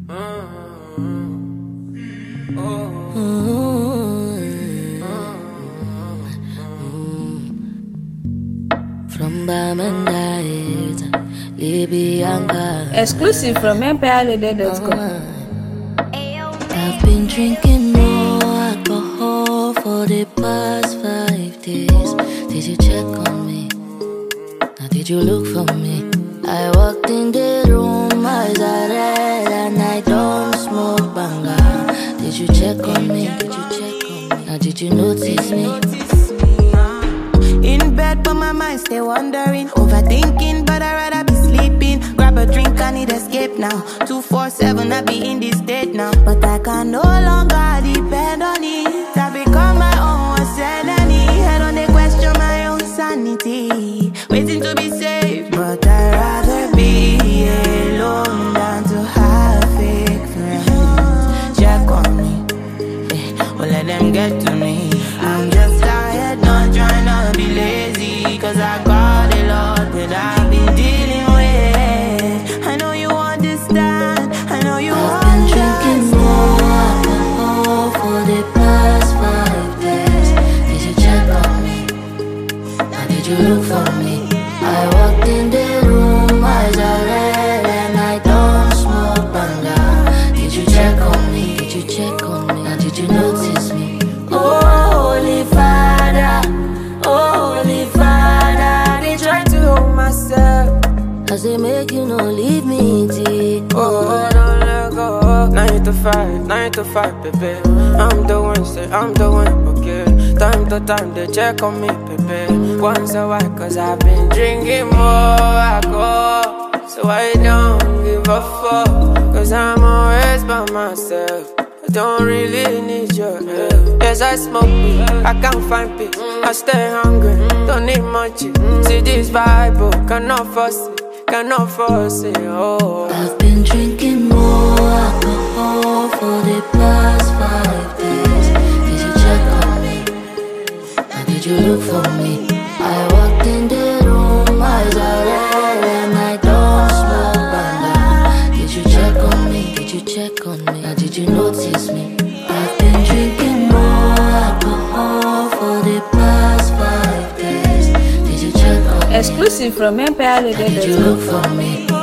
From Bamandait, Libyanka. Exclusive from empirelady.com. I've been drinking more alcohol for the past 5 days. Did you check on me? Now did you look for me? I walked in the room, eyes are red, and I don't smoke banga. Did you check on me? Did you check on me? Now did you notice me? In bed, but my mind stay wandering, overthinking, but I'd rather be sleeping. Grab a drink, I need escape now. 247, I be in this state now. But I can no longer depend on it. I become my own sanity. I don't question my own sanity. Waiting to be saved, but I'd rather be alone than to have fake friends. Check on me, well let them get to me. I'm just tired, not trying to be lazy, cause I got a lot that I've been dealing with. I know you understand, I know you I've been drinking more alcohol for the past 5 days. Did you check on me? Now did you look for me? I walked in the room, eyes are red, and I don't smoke banga. Did you check on me? Did you check on me? Now did you notice me? Oh, Holy Father, they try to hold myself as they make you no leave me tea. Oh, don't let go. 9 to 5, 9 to 5, baby. I'm the one, say I'm the one, okay. Time to time, they check on me, baby. Once a while, cause I've been drinking more alcohol. So I don't give a fuck, cause I'm always by myself. I don't really need your help. Yes, I smoke weed, I can't find peace. I stay hungry, don't need much. See this vibe, oh, cannot force it, oh. I've been drinking more alcohol for the past 5 days. Did you check on me? Now did you look for me? I walked in the room, eyes are red, and I don't smoke banga. Did you check on me? Did you check on me? Now did you notice me? I've been drinking more alcohol for the past 5 days. Did you check on me? Exclusive from Did you empirelady.com. look for me?